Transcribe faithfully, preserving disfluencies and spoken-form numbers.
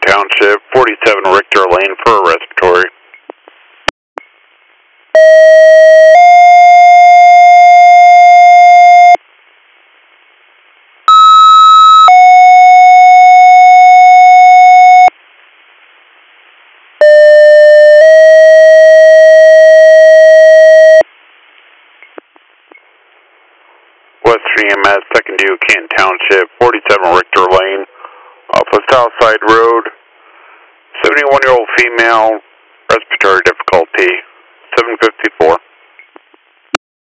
Township, forty-seven Richter Lane for a respiratory. Western E M S, second due, Canton Township, forty-seven Richter Lane, off of Southside Road, seventy-one-year-old female, respiratory difficulty, seven fifty-four.